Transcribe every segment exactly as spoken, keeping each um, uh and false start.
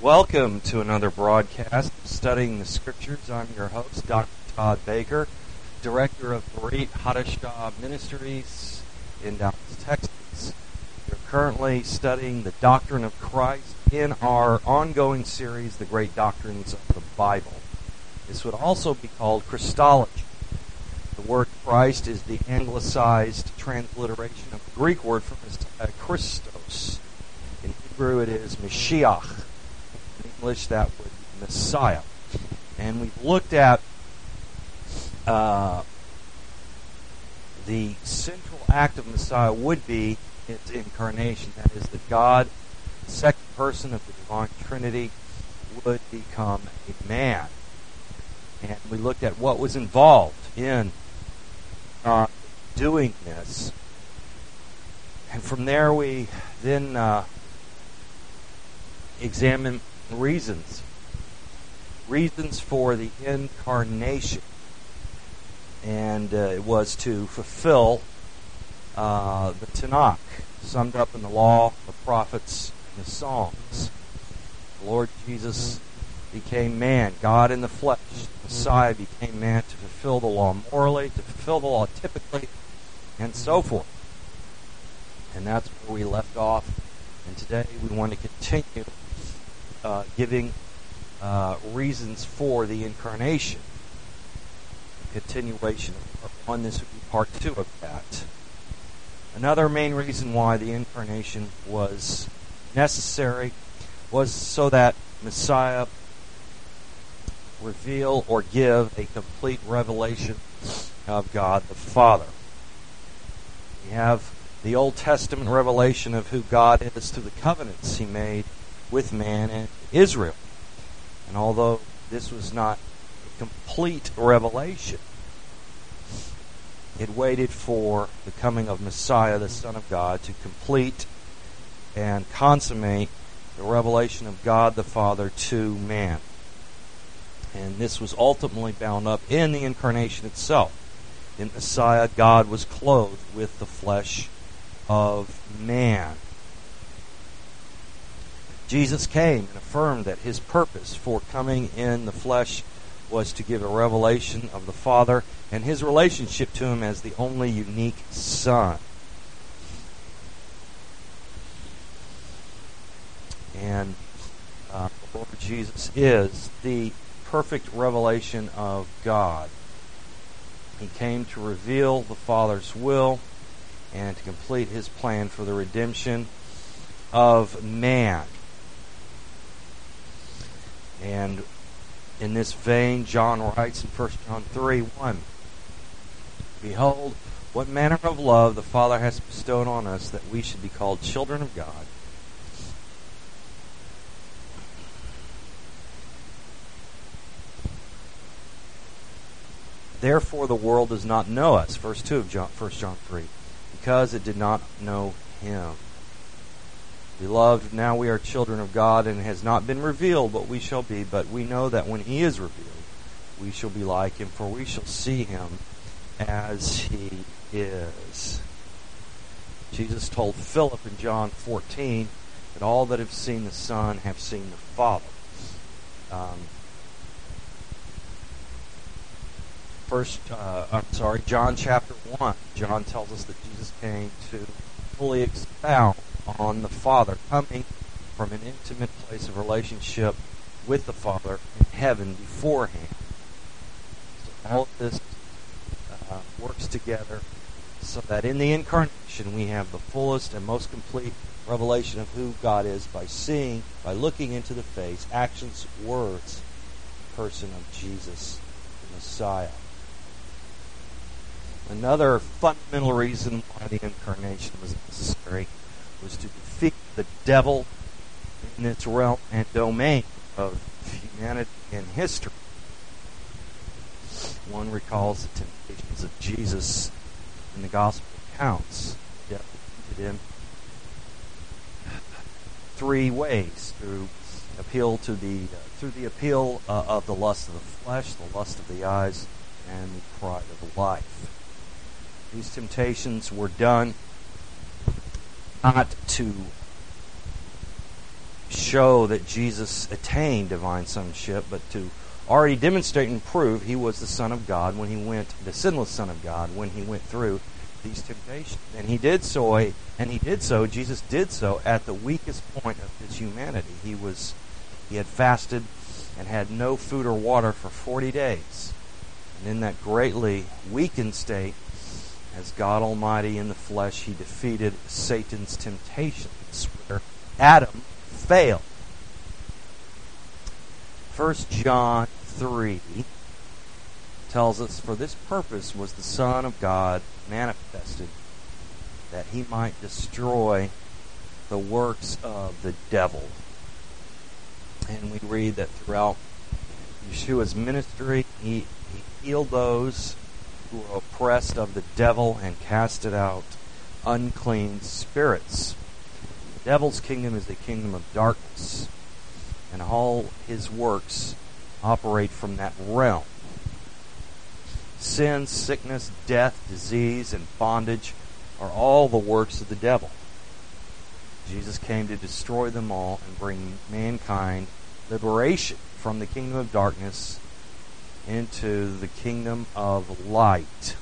Welcome to another broadcast of Studying the Scriptures. I'm your host, Doctor Todd Baker, Director of Berit Hadashah Ministries in Dallas, Texas. We're currently studying the doctrine of Christ in our ongoing series, The Great Doctrines of the Bible. This would also be called Christology. The word Christ is the anglicized transliteration of the Greek word for Messiah, Christos. In Hebrew it is Mashiach. English, that would be Messiah. And we've looked at uh, the central act of Messiah would be its incarnation. That is, that God, the second person of the divine Trinity, would become a man. And we looked at what was involved in uh, doing this. And from there we then uh, examined reasons. Reasons for the incarnation. And uh, it was to fulfill uh, the Tanakh, summed up in the law, the prophets, and the Psalms. The Lord Jesus became man, God in the flesh. The Messiah became man to fulfill the law morally, to fulfill the law typically, and so forth. And that's where we left off. And today we want to continue Uh, giving uh, reasons for the incarnation. Continuation of part one, this would be part two of that. Another main reason why the incarnation was necessary was so that Messiah reveal or give a complete revelation of God the Father. We have the Old Testament revelation of who God is through the covenants He made with man and Israel. And although this was not a complete revelation, it waited for the coming of Messiah, the Son of God, to complete and consummate the revelation of God the Father to man. And this was ultimately bound up in the incarnation itself. In Messiah, God was clothed with the flesh of man. Jesus came and affirmed that His purpose for coming in the flesh was to give a revelation of the Father and His relationship to Him as the only unique Son. And uh, the Lord Jesus is the perfect revelation of God. He came to reveal the Father's will and to complete His plan for the redemption of man. And in this vein, John writes in First John three one, "Behold, what manner of love the Father has bestowed on us, that we should be called children of God. Therefore the world does not know us," verse two of John, First John three, "because it did not know Him. Beloved, now we are children of God, and it has not been revealed what we shall be, but we know that when He is revealed, we shall be like Him, for we shall see Him as He is." Jesus told Philip in John fourteen that all that have seen the Son have seen the Father. Um, first, uh, I'm sorry, John chapter one. John tells us that Jesus came to fully expound on the Father, coming from an intimate place of relationship with the Father in heaven beforehand. So all of this uh, works together so that in the incarnation we have the fullest and most complete revelation of who God is by seeing, by looking into the face, actions, words, person of Jesus, the Messiah. Another fundamental reason why the incarnation was necessary was to defeat the devil in its realm and domain of humanity and history. One recalls the temptations of Jesus in the gospel accounts. The devil tempted Him three ways: through appeal to the uh, through the appeal uh, of the lust of the flesh, the lust of the eyes, and the pride of life. These temptations were done not to show that Jesus attained divine sonship, but to already demonstrate and prove he was the Son of God when he went, the sinless Son of God, when he went through these temptations. And he did so, and he did so, Jesus did so at the weakest point of his humanity. He was, he had fasted and had no food or water for forty days. And in that greatly weakened state, as God Almighty in the flesh, he defeated Satan's temptations, where Adam failed. First John three tells us, "For this purpose was the Son of God manifested, that he might destroy the works of the devil." And we read that throughout Yeshua's ministry, he, he healed those who were oppressed of the devil and casted out unclean spirits. The devil's kingdom is a kingdom of darkness, and all his works operate from that realm. Sin, sickness, death, disease, and bondage are all the works of the devil. Jesus came to destroy them all and bring mankind liberation from the kingdom of darkness into the kingdom of light.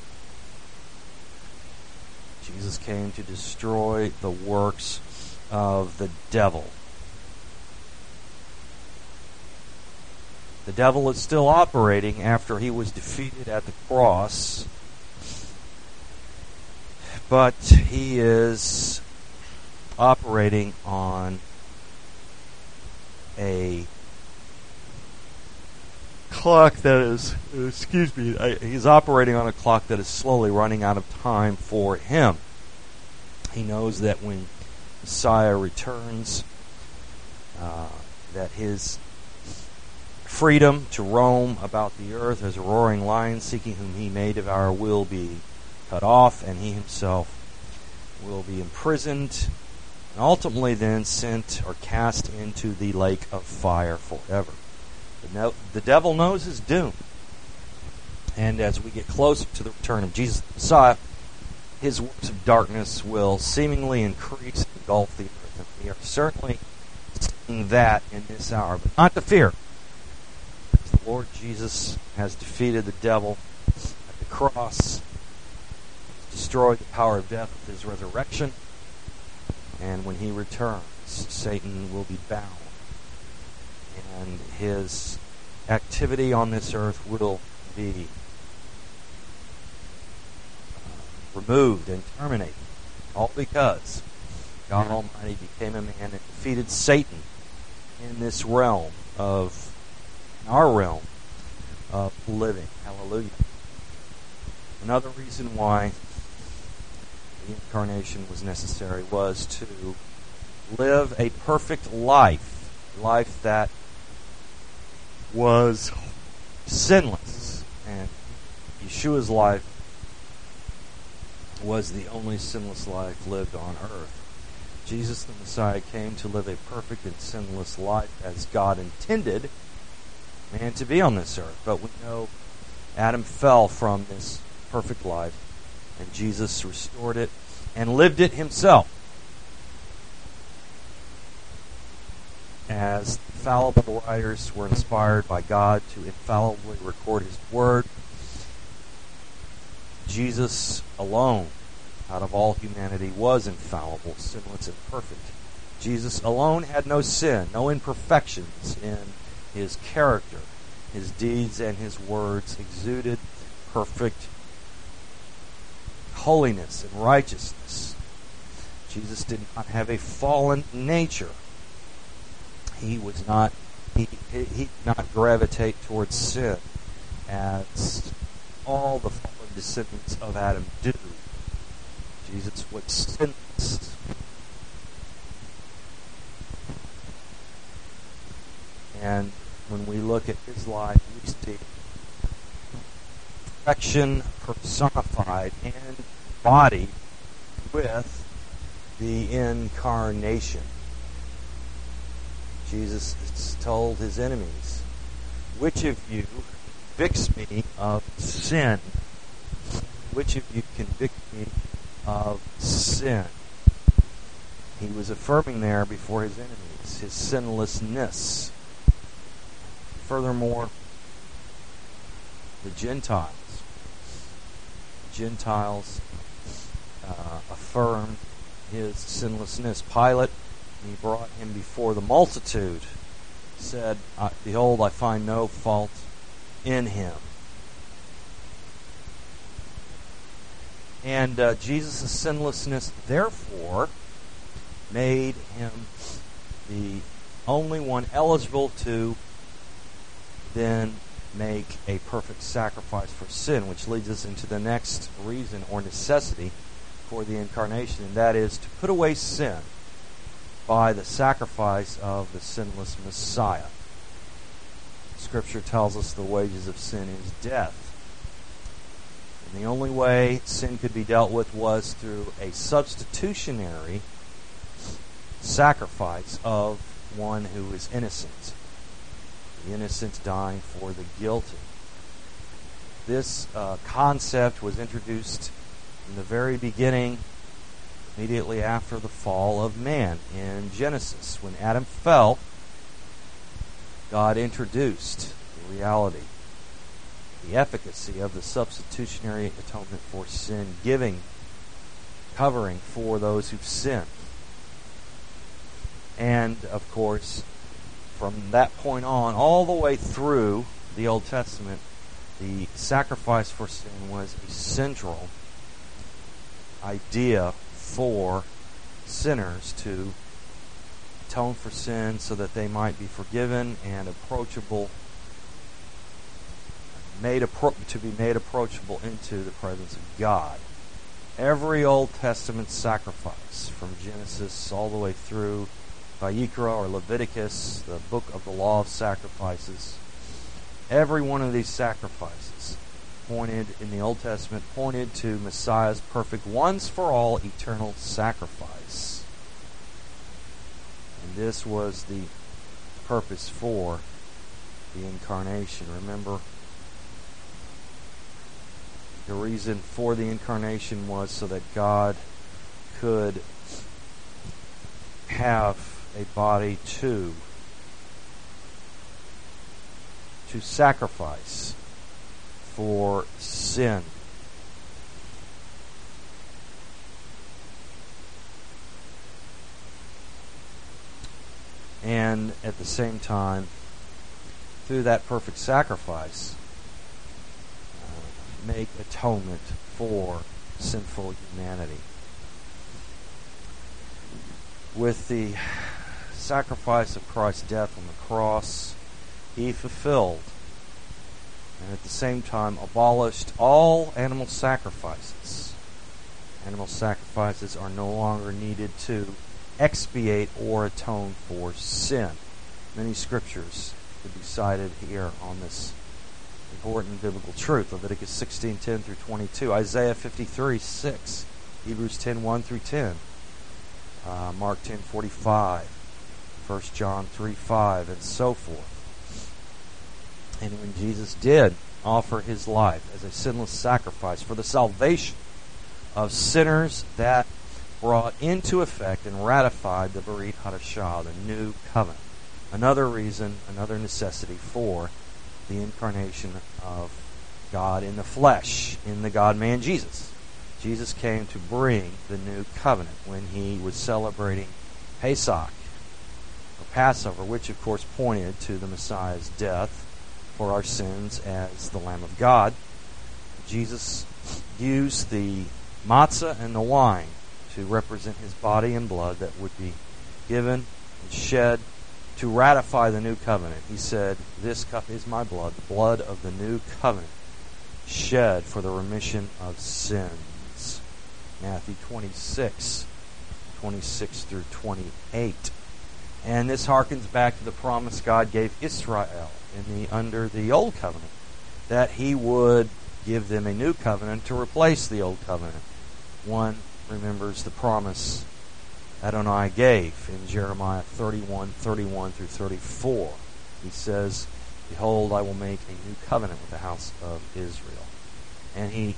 Jesus came to destroy the works of the devil. The devil is still operating after he was defeated at the cross, but he is operating on a clock that is, excuse me, he's operating on a clock that is slowly running out of time for him. He knows that when Messiah returns, uh, that his freedom to roam about the earth as a roaring lion, seeking whom he may devour, will be cut off, and he himself will be imprisoned, and ultimately then sent or cast into the lake of fire forever. The, no- the devil knows his doom, and as we get closer to the return of Jesus the Messiah, his works of darkness will seemingly increase and engulf the earth, and we are certainly seeing that in this hour, but not to fear. The Lord Jesus has defeated the devil at the cross, destroyed the power of death with his resurrection, and when he returns, Satan will be bound, and his activity on this earth will be uh, removed and terminated, all because God Almighty became a man and defeated Satan in this realm of our realm of living. Hallelujah. Another reason why the incarnation was necessary was to live a perfect life, a life that was sinless. And Yeshua's life was the only sinless life lived on earth. Jesus the Messiah came to live a perfect and sinless life as God intended man to be on this earth. But we know Adam fell from this perfect life, and Jesus restored it and lived it himself. As fallible writers were inspired by God to infallibly record his word, Jesus alone, out of all humanity, was infallible, sinless, and perfect. Jesus alone had no sin, no imperfections in his character. His deeds and his words exuded perfect holiness and righteousness. Jesus did not have a fallen nature. He was not he, he, he did not gravitate towards sin as all the fallen descendants of Adam do. Jesus was sinless. And when we look at his life, we see perfection personified and embodied with the incarnation. Jesus told his enemies, "Which of you convicts me of sin? Which of you convicts me of sin?" he was affirming there before his enemies his sinlessness. Furthermore, the Gentiles, Gentiles uh, affirmed his sinlessness. Pilate, when he brought him before the multitude, said, "Behold, I find no fault in him." And uh, Jesus' sinlessness, therefore, made him the only one eligible to then make a perfect sacrifice for sin, which leads us into the next reason or necessity for the incarnation, and that is to put away sin by the sacrifice of the sinless Messiah. Scripture tells us the wages of sin is death. And the only way sin could be dealt with was through a substitutionary sacrifice of one who is innocent. The innocent dying for the guilty. This uh, concept was introduced in the very beginning, immediately after the fall of man in Genesis. When Adam fell, God introduced the reality, the efficacy of the substitutionary atonement for sin, giving, covering for those who've sinned. And, of course, from that point on, all the way through the Old Testament, the sacrifice for sin was a central idea for sinners to atone for sin so that they might be forgiven and approachable, made appro- to be made approachable into the presence of God. Every Old Testament sacrifice, from Genesis all the way through Vayikra or Leviticus, the book of the law of sacrifices, every one of these sacrifices pointed in the Old Testament pointed to Messiah's perfect once for all eternal sacrifice. And this was the purpose for the incarnation. Remember, the reason for the incarnation was so that God could have a body to to sacrifice for sin. And at the same time, through that perfect sacrifice, uh, make atonement for sinful humanity. With the sacrifice of Christ's death on the cross, he fulfilled and at the same time abolished all animal sacrifices. Animal sacrifices are no longer needed to expiate or atone for sin. Many scriptures could be cited here on this important biblical truth. Leviticus sixteen ten through twenty-two, Isaiah fifty-three six, Hebrews ten one through ten, uh, Mark ten forty-five, First John three five, and so forth. And when Jesus did offer his life as a sinless sacrifice for the salvation of sinners, that brought into effect and ratified the Berit Hadashah, the new covenant. Another reason, another necessity for the incarnation of God in the flesh, in the God-man Jesus. Jesus came to bring the new covenant when he was celebrating Pesach, or Passover, which of course pointed to the Messiah's death for our sins as the Lamb of God. Jesus used the matzah and the wine to represent his body and blood that would be given and shed to ratify the new covenant. He said, "This cup is my blood, the blood of the new covenant, shed for the remission of sins." Matthew twenty-six, twenty-six through twenty-eight. And this harkens back to the promise God gave Israel in the under the old covenant, that he would give them a new covenant to replace the old covenant. One remembers the promise Adonai gave in Jeremiah thirty-one thirty-one through thirty-four. He says, "Behold, I will make a new covenant with the house of Israel." And he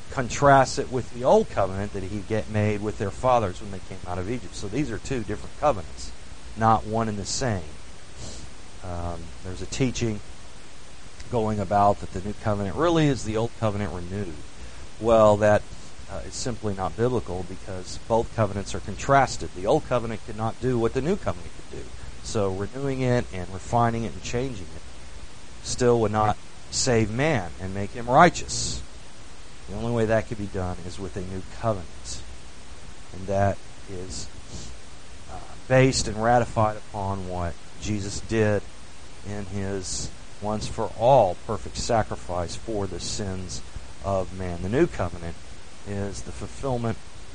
contrasts it with the old covenant that he get made with their fathers when they came out of Egypt. So these are two different covenants, not one and the same. Um, there's a teaching going about that the new covenant really is the old covenant renewed. Well, that uh, is simply not biblical, because both covenants are contrasted. The old covenant could not do what the new covenant could do. So renewing it and refining it and changing it still would not save man and make him righteous. The only way that could be done is with a new covenant. And that is uh, based and ratified upon what Jesus did in his once for all perfect sacrifice for the sins of man. The new covenant is the fulfillment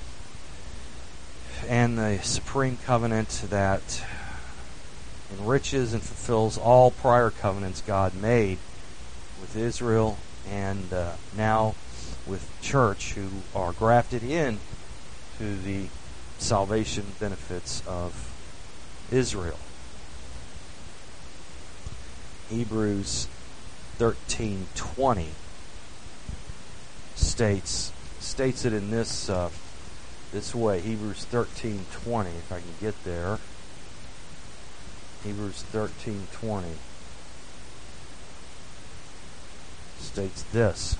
and the supreme covenant that enriches and fulfills all prior covenants God made with Israel, and uh, now with church, who are grafted in to the salvation benefits of Israel. Hebrews thirteen twenty states states it in this uh, this way. Hebrews thirteen twenty, if I can get there. Hebrews thirteen twenty states this: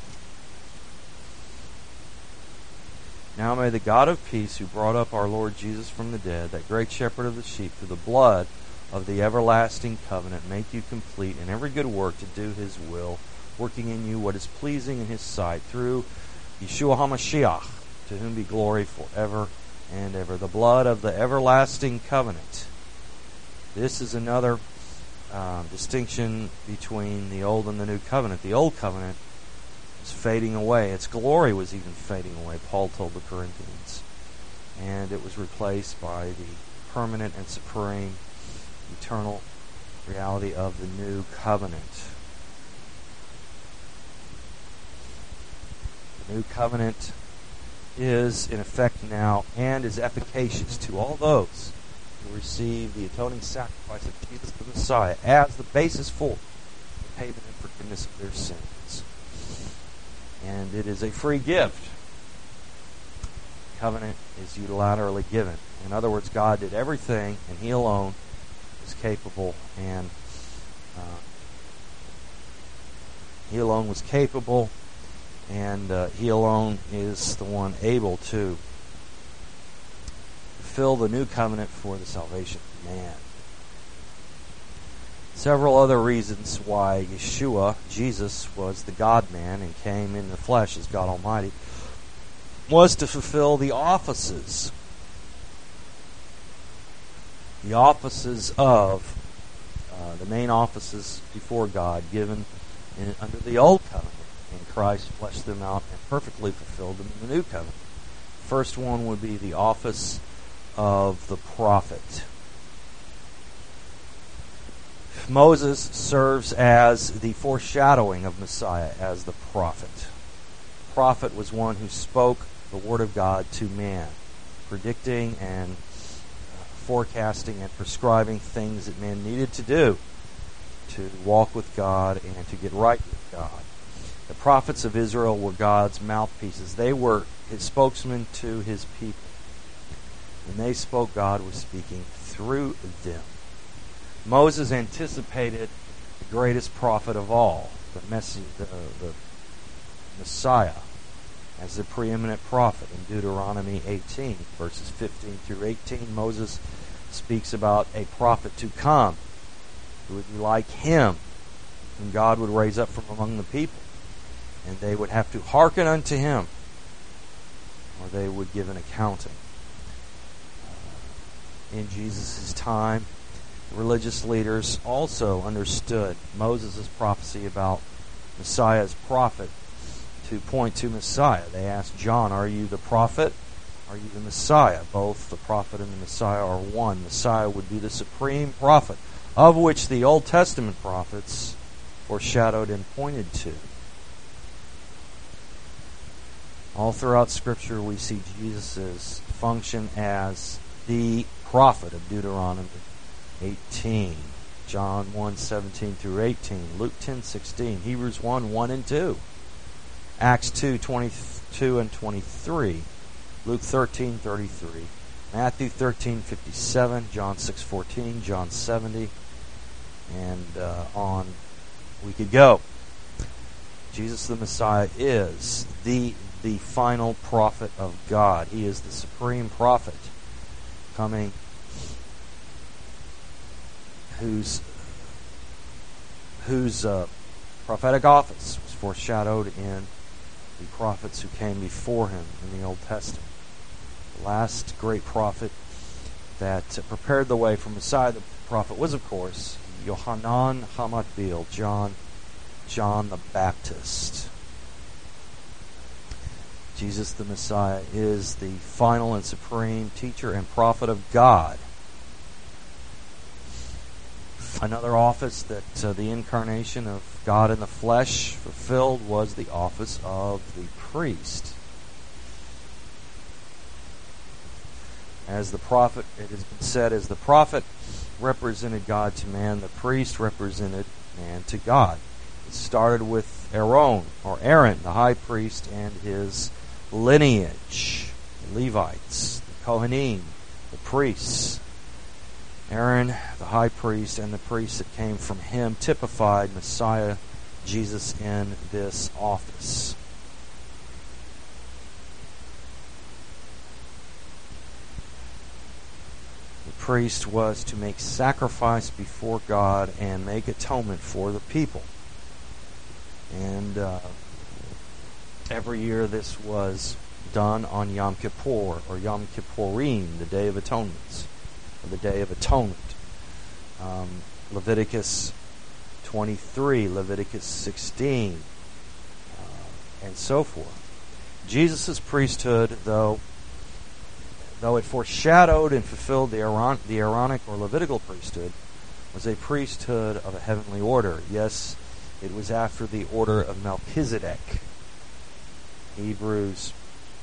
Now may the God of peace, who brought up our Lord Jesus from the dead, that great shepherd of the sheep, through the blood of the everlasting covenant, make you complete in every good work to do his will, working in you what is pleasing in his sight, through Yeshua HaMashiach, to whom be glory forever and ever. The blood of the everlasting covenant. This is another uh, distinction between the old and the new covenant. The old covenant was fading away. Its glory was even fading away, Paul told the Corinthians. And it was replaced by the permanent and supreme eternal reality of the new covenant. The new covenant is in effect now and is efficacious to all those who receive the atoning sacrifice of Jesus the Messiah as the basis for the payment and forgiveness of their sins. And it is a free gift. The covenant is unilaterally given. In other words, God did everything, and he alone was capable, and uh, he alone was capable, and uh, he alone is the one able to fulfill the new covenant for the salvation of man. Several other reasons why Yeshua, Jesus, was the God-man and came in the flesh as God Almighty was to fulfill the offices the offices of uh, the main offices before God given in, under the old covenant, and Christ fleshed them out and perfectly fulfilled them in the new covenant. First one would be the office of the prophet. Moses serves as the foreshadowing of Messiah as the prophet. The prophet was one who spoke the word of God to man, predicting and forecasting and prescribing things that men needed to do to walk with God and to get right with God. The prophets of Israel were God's mouthpieces. They were his spokesmen to his people. When they spoke, God was speaking through them. Moses anticipated the greatest prophet of all, the, Messi- the, the Messiah, as the preeminent prophet. In Deuteronomy eighteen, verses fifteen through eighteen, Moses speaks about a prophet to come who would be like him, whom God would raise up from among the people. And they would have to hearken unto him, or they would give an accounting. In Jesus' time, the religious leaders also understood Moses' prophecy about Messiah's prophet to point to Messiah. They asked John, "Are you the prophet? Are you the Messiah?" Both the prophet and the Messiah are one. Messiah would be the supreme prophet, of which the Old Testament prophets foreshadowed and pointed to. All throughout Scripture we see Jesus' function as the prophet of Deuteronomy eighteen, John one seventeen through eighteen, Luke ten sixteen, Hebrews one one and two. Acts two, twenty-two and twenty-three, Luke thirteen, thirty-three, Matthew thirteen, fifty-seven, John six, fourteen, John seventy, and uh, on we could go. Jesus the Messiah is the the final prophet of God. He is the supreme prophet coming, whose whose uh, prophetic office was foreshadowed in the prophets who came before him in the Old Testament. The last great prophet that uh, prepared the way for Messiah the prophet was, of course, Yohanan HaMatbil, John, John the Baptist. Jesus the Messiah is the final and supreme teacher and prophet of God. Another office that uh, the incarnation of God in the flesh fulfilled was the office of the priest. As the prophet, it has been said, as the prophet represented God to man, the priest represented man to God. It started with Aaron, or Aaron, the high priest, and his lineage, the Levites, the Kohanim, the priests. Aaron, the high priest, and the priests that came from him typified Messiah Jesus in this office. The priest was to make sacrifice before God and make atonement for the people. And uh, every year this was done on Yom Kippur, or Yom Kippurim, the Day of Atonements, or the Day of Atonement. Um, Leviticus twenty-three, Leviticus sixteen, uh, and so forth. Jesus' priesthood, though, though it foreshadowed and fulfilled the, Aaron, the Aaronic or Levitical priesthood, was a priesthood of a heavenly order. Yes, it was after the order of Melchizedek. Hebrews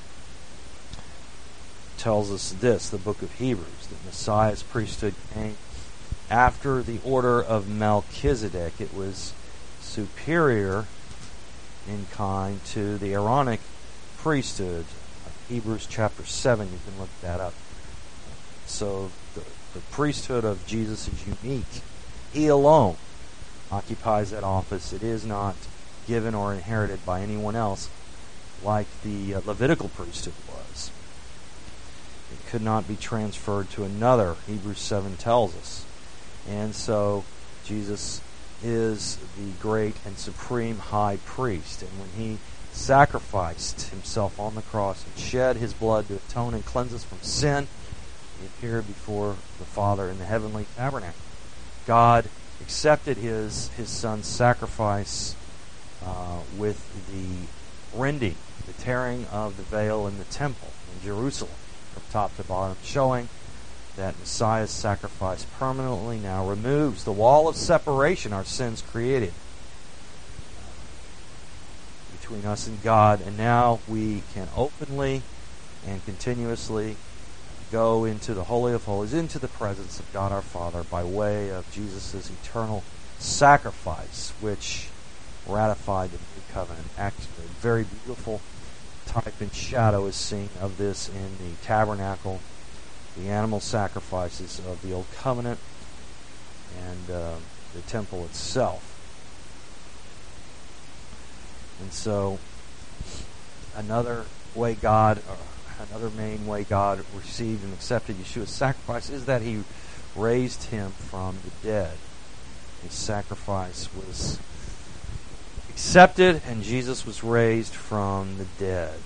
tells us this, the book of Hebrews, that Messiah's priesthood came after the order of Melchizedek. It was superior in kind to the Aaronic priesthood. Hebrews chapter seven, you can look that up. So the, the priesthood of Jesus is unique. He alone occupies that office. It is not given or inherited by anyone else like the uh, Levitical priesthood was. It could not be transferred to another, Hebrews seven tells us. And so Jesus is the great and supreme high priest. And when he sacrificed himself on the cross and shed his blood to atone and cleanse us from sin, he appeared before the Father in the heavenly tabernacle. God accepted his, his son's sacrifice uh, with the rending, the tearing of the veil in the temple in Jerusalem from top to bottom, showing that Messiah's sacrifice permanently now removes the wall of separation our sins created between us and God, and now we can openly and continuously go into the Holy of Holies, into the presence of God our Father by way of Jesus' eternal sacrifice, which ratified the new covenant. Actually, a very beautiful type and shadow is seen of this in the tabernacle, the animal sacrifices of the Old Covenant, and uh, the temple itself. And so, another way God, or another main way God received and accepted Yeshua's sacrifice is that he raised him from the dead. His sacrifice was accepted, and Jesus was raised from the dead.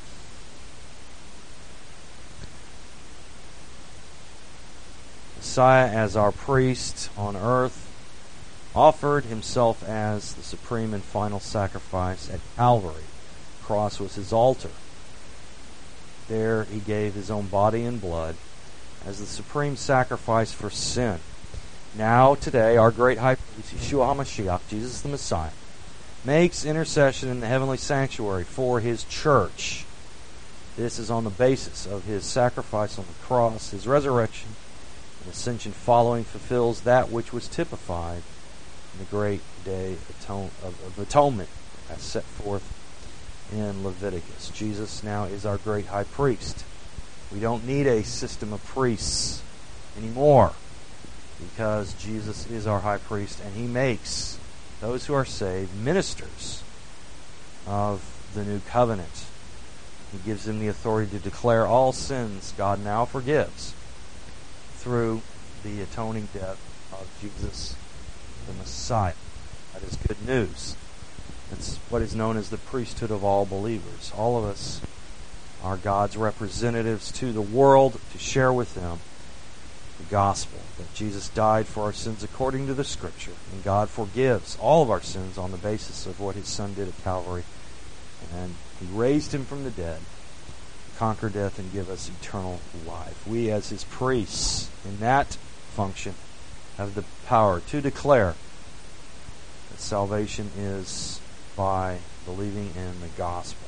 Messiah, as our priest on earth, offered himself as the supreme and final sacrifice at Calvary. The cross was his altar. There he gave his own body and blood as the supreme sacrifice for sin. Now, today, our great high priest, Yeshua HaMashiach, Jesus the Messiah, makes intercession in the heavenly sanctuary for his church. This is on the basis of his sacrifice on the cross. His resurrection and ascension following fulfills that which was typified in the great day of atonement as set forth in Leviticus. Jesus now is our great high priest. We don't need a system of priests anymore, because Jesus is our high priest, and he makes those who are saved ministers of the new covenant. He gives them the authority to declare all sins God now forgives through the atoning death of Jesus the Messiah. That is good news. It's what is known as the priesthood of all believers. All of us are God's representatives to the world to share with them the gospel, that Jesus died for our sins according to the Scripture, and God forgives all of our sins on the basis of what His Son did at Calvary. And He raised Him from the dead, conquer death, and give us eternal life. We, as His priests, in that function, have the power to declare that salvation is by believing in the gospel.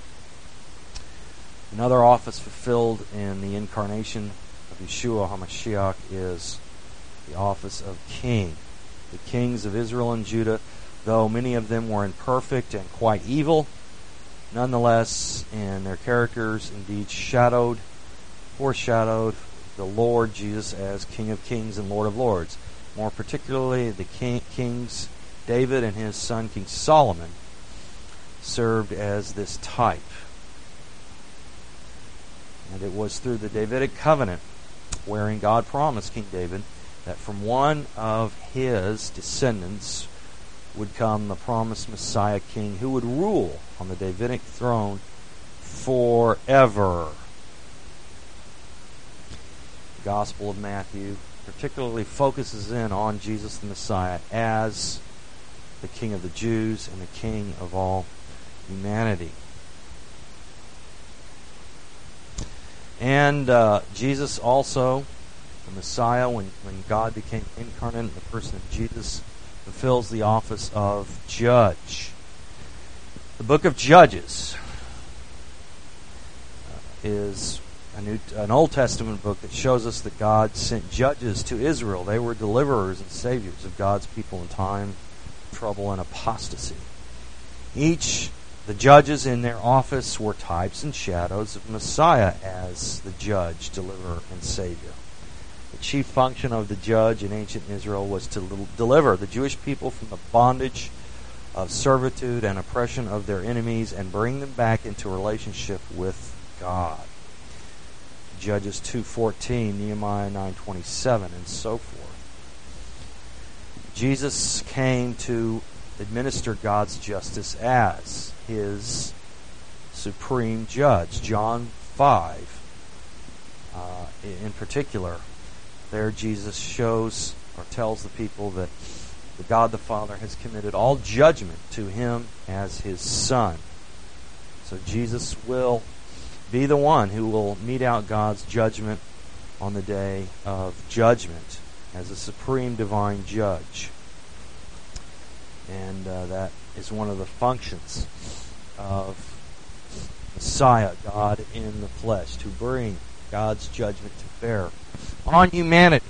Another office fulfilled in the incarnation of Yeshua HaMashiach is the office of king. The kings of Israel and Judah, though many of them were imperfect and quite evil, nonetheless, in their characters, indeed shadowed, foreshadowed the Lord Jesus as King of Kings and Lord of Lords. More particularly, the king, kings David and his son King Solomon served as this type. And it was through the Davidic covenant wherein God promised King David that from one of his descendants would come the promised Messiah King who would rule on the Davidic throne forever. The Gospel of Matthew particularly focuses in on Jesus the Messiah as the King of the Jews and the King of all humanity. And uh, Jesus also, the Messiah, when, when God became incarnate in the person of Jesus, fulfills the office of judge. The book of Judges uh, is a new, an Old Testament book that shows us that God sent judges to Israel. They were deliverers and saviors of God's people in time, trouble, and apostasy. Each The judges in their office were types and shadows of Messiah as the judge, deliverer, and Savior. The chief function of the judge in ancient Israel was to deliver the Jewish people from the bondage of servitude and oppression of their enemies and bring them back into relationship with God. Judges two fourteen, Nehemiah nine twenty-seven, and so forth. Jesus came to administer God's justice as His supreme judge. John five, uh, in particular, there Jesus shows or tells the people that the God the Father has committed all judgment to Him as His Son. So Jesus will be the one who will mete out God's judgment on the day of judgment as a supreme divine judge. And uh, that is one of the functions of Messiah, God in the flesh, to bring God's judgment to bear on humanity.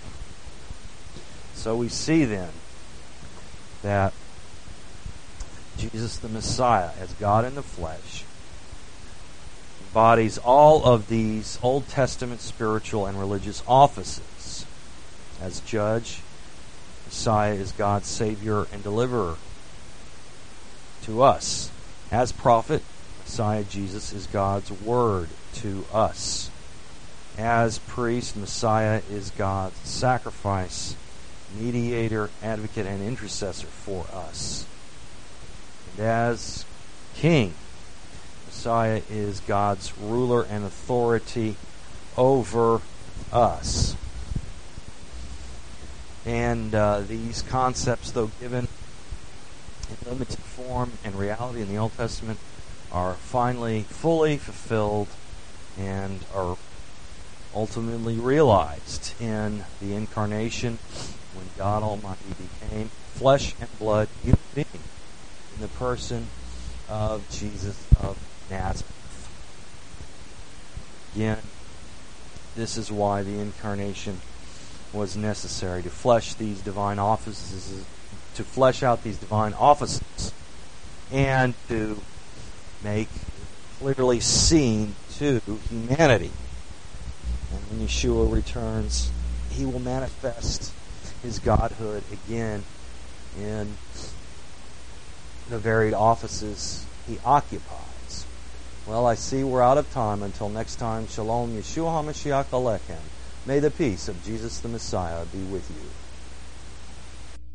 So we see then that Jesus the Messiah, as God in the flesh, embodies all of these Old Testament spiritual and religious offices. As judge, Messiah is God's Savior and deliverer to us. As prophet, Messiah Jesus is God's word to us. As priest, Messiah is God's sacrifice, mediator, advocate, and intercessor for us. And as king, Messiah is God's ruler and authority over us. And uh, these concepts, though given in limited form and reality in the Old Testament, are finally fully fulfilled and are ultimately realized in the incarnation when God Almighty became flesh and blood human being in the person of Jesus of Nazareth. Again, this is why the incarnation was necessary, to flesh these divine offices, to flesh out these divine offices, and to make clearly seen to humanity. And when Yeshua returns, he will manifest his godhood again in the varied offices he occupies. Well, I see we're out of time. Until next time, Shalom, Yeshua HaMashiach Alechem. May the peace of Jesus the Messiah be with you.